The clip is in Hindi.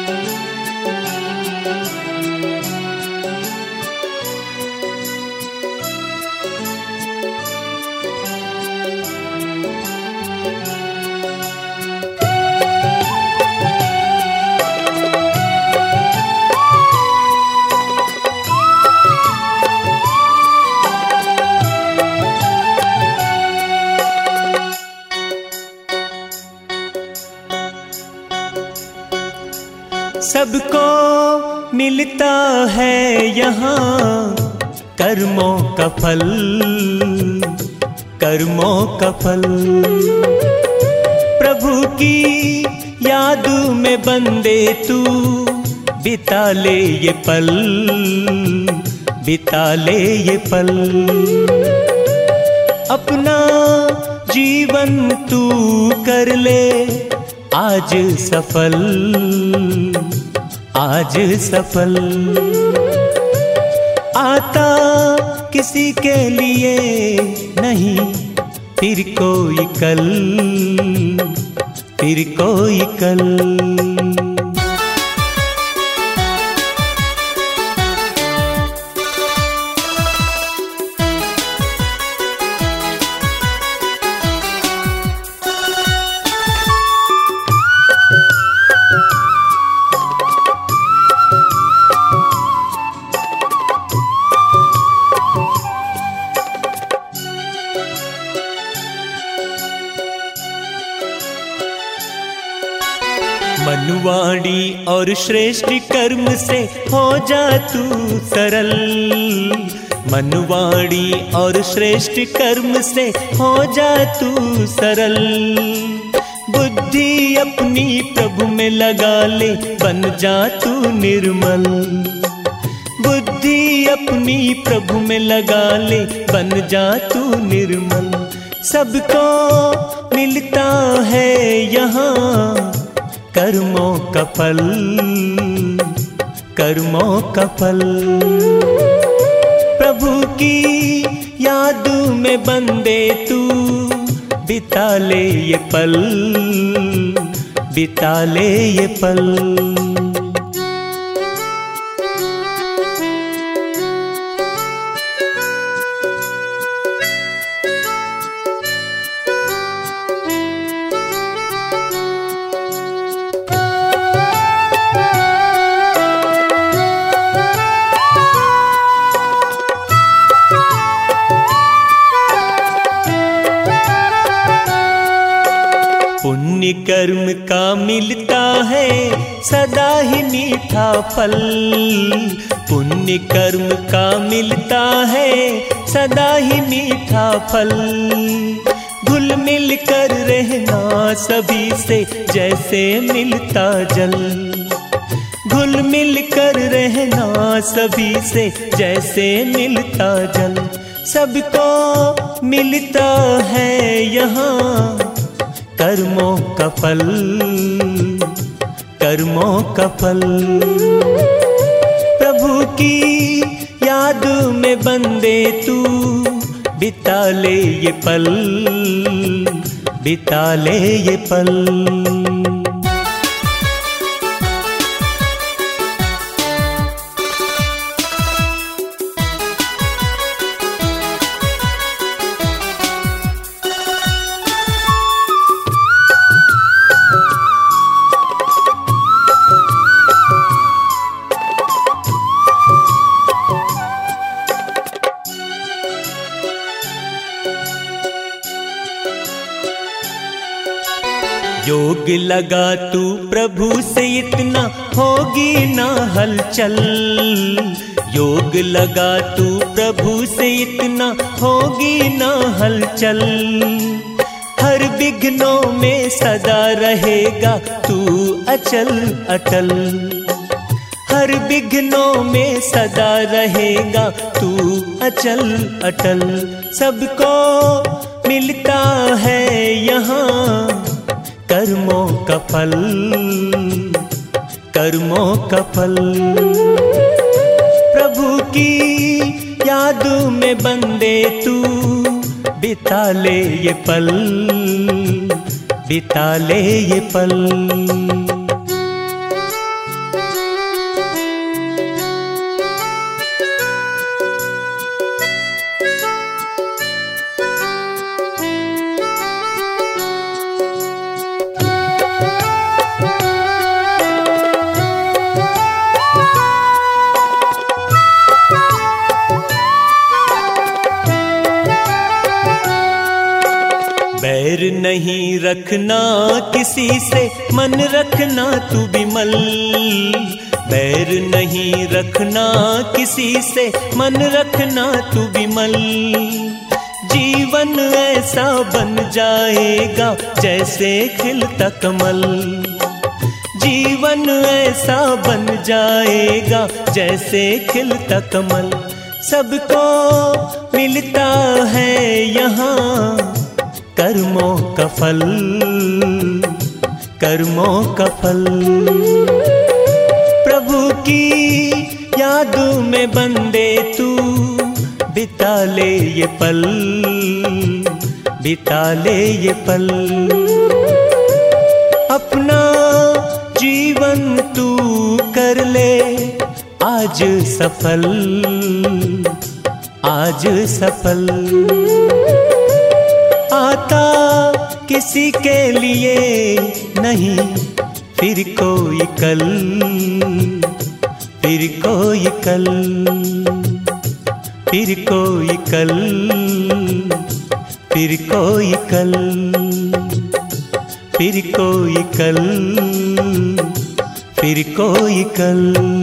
सबको मिलता है यहाँ कर्मों का फल, कर्मों का फल। प्रभु की याद में बंदे तू बिता ले ये पल, बिता ले ये पल। अपना जीवन तू कर ले आज सफल, आज सफल। आता किसी के लिए नहीं फिर कोई कल, फिर कोई कल। मनुवाणी और श्रेष्ठ कर्म से हो जा तू सरल, मनुवाणी और श्रेष्ठ कर्म से हो जा तू सरल। बुद्धि अपनी प्रभु में लगा ले बन जा तू निर्मल, बुद्धि अपनी प्रभु में लगा ले बन जा तू निर्मल। सबको मिलता है यहाँ कर्मों का फल, कर्मों का फल। प्रभु की याद में बंदे तू बिता ले ये पल, बिता ले ये पल। पुण्य कर्म का मिलता है सदा ही मीठा फल, पुण्य कर्म का मिलता है सदा ही मीठा फल। घुल मिल कर रहना सभी से जैसे मिलता जल, घुल मिल कर रहना सभी से जैसे मिलता जल। सबको मिलता है यहाँ कर्मों का फल, कर्मों का फल। प्रभु की याद में बंदे तू बिता ले ये पल, बिता ले ये पल। योग लगा तू प्रभु से इतना होगी ना हलचल, योग लगा तू प्रभु से इतना होगी ना हलचल। हर विघ्नों में सदा रहेगा तू अचल अटल, हर विघ्नों में सदा रहेगा तू अचल अटल। सबको मिलता है यहाँ कर्मों का फल, कर्मों का फल। प्रभु की याद में बंदे तू बिता ले ये पल, बिता ले ये पल। नहीं रखना किसी से, मन रखना तू बिमल। बैर नहीं रखना किसी से, मन रखना तू बिमल। जीवन ऐसा बन जाएगा जैसे खिलता कमल। जीवन ऐसा बन जाएगा जैसे खिलता कमल। सबको मिलता है यहाँ कर्मों का फल, कर्मों का फल। प्रभु की याद में बंदे तू बिता ले ये पल, बिता ले ये पल। अपना जीवन तू कर ले आज सफल, आज सफल। आता किसी के लिए नहीं फिर कोई कल, फिर कोई कल, फिर कोई कल, फिर कोई कल, फिर कोई कल, फिर कोई कल।